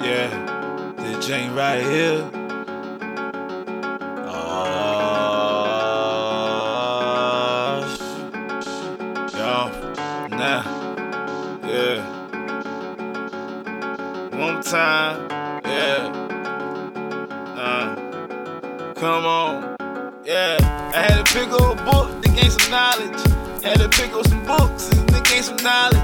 Yeah, this Jane right here. Yo, nah, yeah. One time, yeah. Come on, yeah. I had to pick up a book to gain some knowledge. Had to pick up some books to gain some knowledge.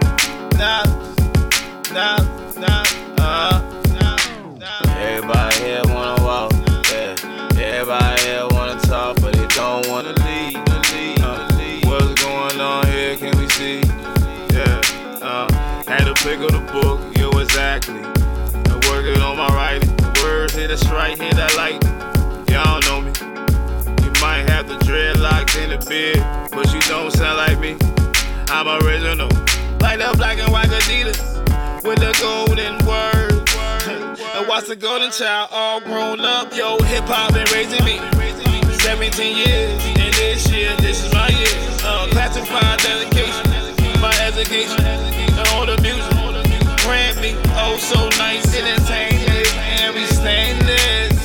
Everybody here wanna walk, yeah. Everybody here wanna talk, but they don't wanna leave. What's going on here? Can we see? Yeah. Had to pick up the book, yo, exactly. I'm working on my writing. The words hit us right, hit that light. Y'all know me. You might have the dreadlocks in the beard, but you don't sound like me. I'm original, like the black and white Adidas with the golden words. And watch the golden child all grown up. Yo, hip hop been raising me 17 years, and this year, this is my year. Classified dedication, my education, and all the music. Grant me, oh so nice, entertainment, and we stainless.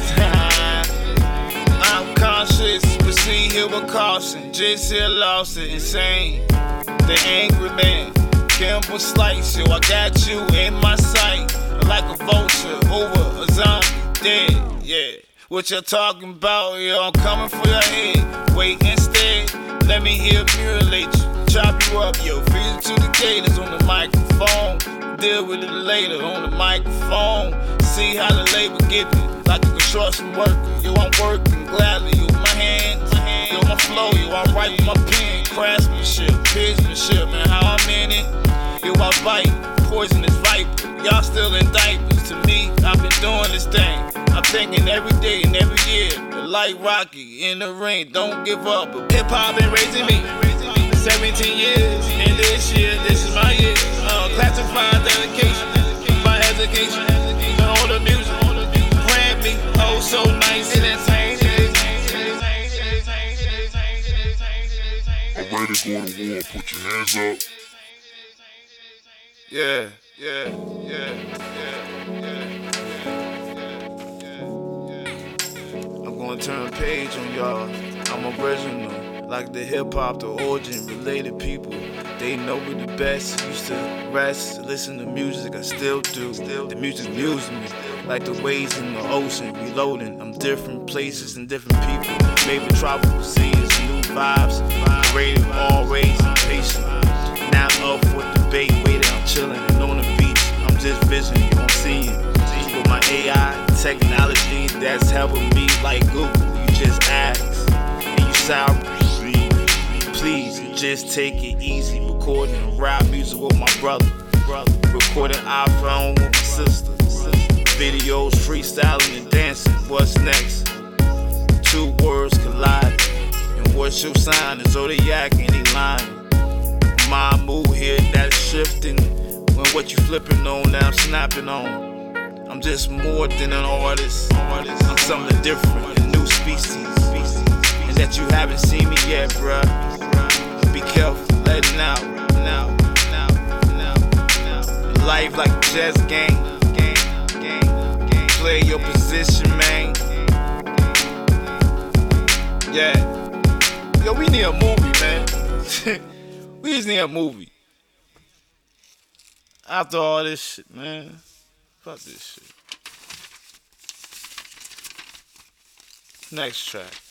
I'm conscious, proceed here with caution. Just here lost it, insane. The angry man, Campbell Slice, yo, I got you in my sight. Like a vulture over a zombie, dead, yeah. What you talking about, yo, I'm coming for your head. Wait instead, let me hear mutilate you. Chop you up, yo, feed it to the gators on the microphone. Deal with it later on the microphone. See how the labor get me, like a construction worker. Yo, I'm working gladly with my hands. Yo, my flow, yo, I'm right with my pen. Craftsmanship, businessmanship, and how I'm in it. Yo, I bite, poisonous viper. Y'all still in diapers. To me, I've been doing this thing. I'm thinking every day and every year. Like Rocky in the ring, don't give up. Hip hop been raising me 17 years, and this year, this is my year. Classified dedication, my education, and all the music. Grant me, oh so nice, entertainment. I'm ready to go to war, put your hands up. Yeah. I'm gonna turn a page on y'all. I'm original, like the hip hop, the origin, related people. They know we the best. Used to rest, listen to music, I still do. The music amuses me, like the waves in the ocean. Reloading, I'm different places and different people. Maybe tropical seas, new vibes. Rated always impatient. Now up for debate, waiting, I'm chilling and on the beach. I'm just visioning, I'm seeing. With my AI technology that's helping me like Google. You just ask and you sound please, just take it easy. Recording rap music with my brother. Recording iPhone with my sister. Videos, freestyling and dancing. What's next? Two words collide. And what's your sign? The zodiac and he lying. My mood here that's shifting. When what you flipping on, now I'm snapping on. I'm just more than an artist. I'm something different, a new species. And that you haven't seen me yet, bruh. Be careful, letting out. Life like a chess game. Play your position, man. Yeah. Yo, we need a movie, man. We just need a movie. After all this shit, man. Fuck this shit. Next track.